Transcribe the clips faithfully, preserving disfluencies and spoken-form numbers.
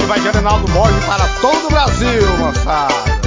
Aqui vai Reinaldo Borges para todo o Brasil, moçada.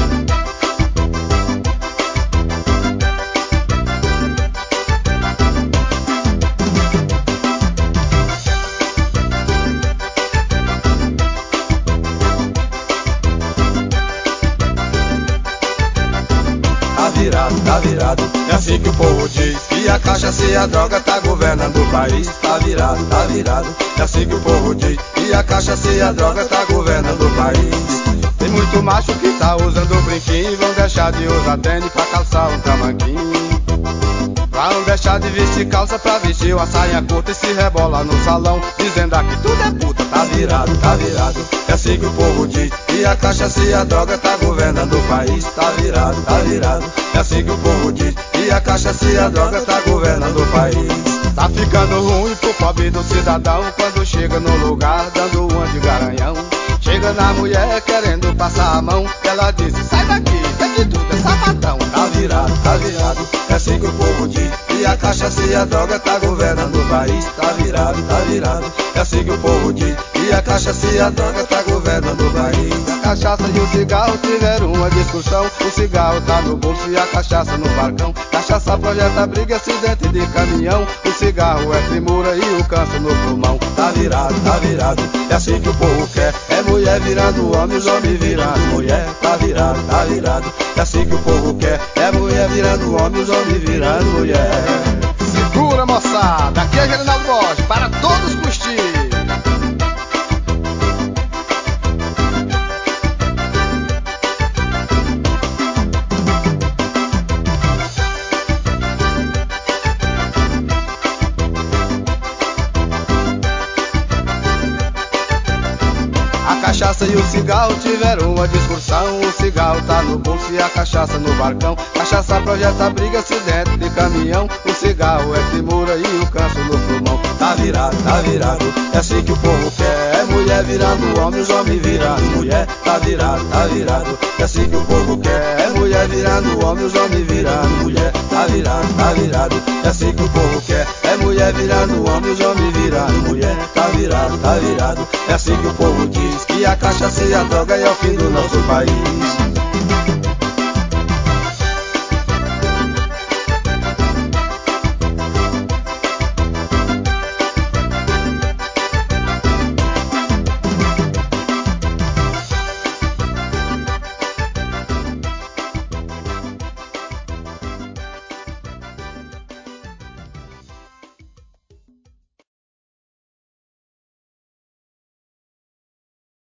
Tá virado, tá virado, é assim que o povo diz. E a cachaça e a droga tá governando o país. Tá virado, tá virado, é assim que o povo diz. E a cachaça e a droga tá governando o país. Tem muito macho que tá usando brinquinho, vão deixar de usar tênis pra calçar um tamanquinho. Vão deixar de vestir calça pra vestir uma saia curta e se rebola no salão, dizendo aqui tudo é puta. Tá virado, tá virado, é assim que o povo diz. E a cachaça e a droga tá governando o país. Tá virado, tá virado, é assim que o povo diz. E a cachaça e a droga tá governando o país. Tá ficando ruim pro pobre do cidadão quando chega no lugar dando uma de garanhão. Chega na mulher querendo passar a mão, ela diz, sai daqui, daqui tudo é sapatão. Tá virado, tá virado, é assim que o povo diz. E a cachaça e a droga tá governando o país. Tá virado, tá virado, é assim que o povo diz. E a cachaça e a droga tá governando o país. A cachaça e o cigarro tiveram uma discussão. O cigarro tá no bolso e a cachaça no balcão. Cachaça projeta briga, acidente de caminhão. O cigarro é primura e o câncer no pulmão. Tá virado, tá virado, é assim que o povo quer. É mulher virando homem, os homens virando mulher. Tá virado, tá virado, é assim que o povo quer. É mulher virando homem, os homens virando mulher. Segura, moçada, aqui é Reinaldo Borges para todos curtir. A cachaça e o cigarro tiveram uma discussão. O cigarro tá no bolso e a cachaça no balcão. Cachaça projeta briga, acidente de caminhão. O cigarro é primura e o câncer no pulmão. Tá virado, tá virado, é assim que o povo quer. É mulher virando homem, os homens virando mulher. Tá virado, tá virado, é assim que o povo quer. É mulher virando homem, os homens virando mulher. Tá virado, tá virado, é assim que o povo quer. É mulher virando homem, os homens virando mulher. Tá virado, tá virado, é assim que o povo diz. Que a cachaça e a droga é o fim do nosso país.